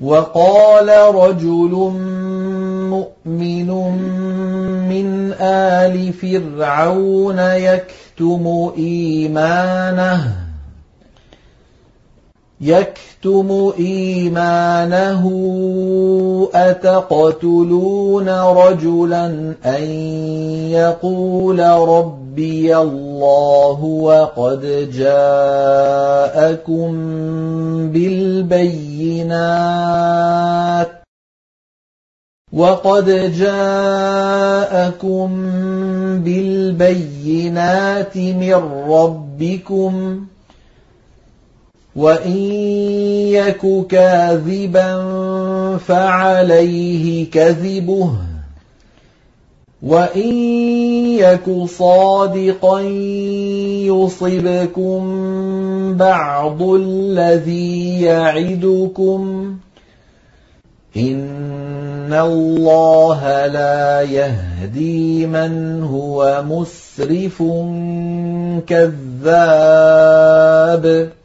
وقال رجل مؤمن من آل فرعون يكتم إيمانه أتقتلون رجلا أن يقول ربي الله وقد جاءكم بالبينات من ربكم وإن يك كاذبا فعليه كذبه وإن يك صادقا يصبكم بعض الذي يعدكم إن الله لا يهدي من هو مسرف كذاب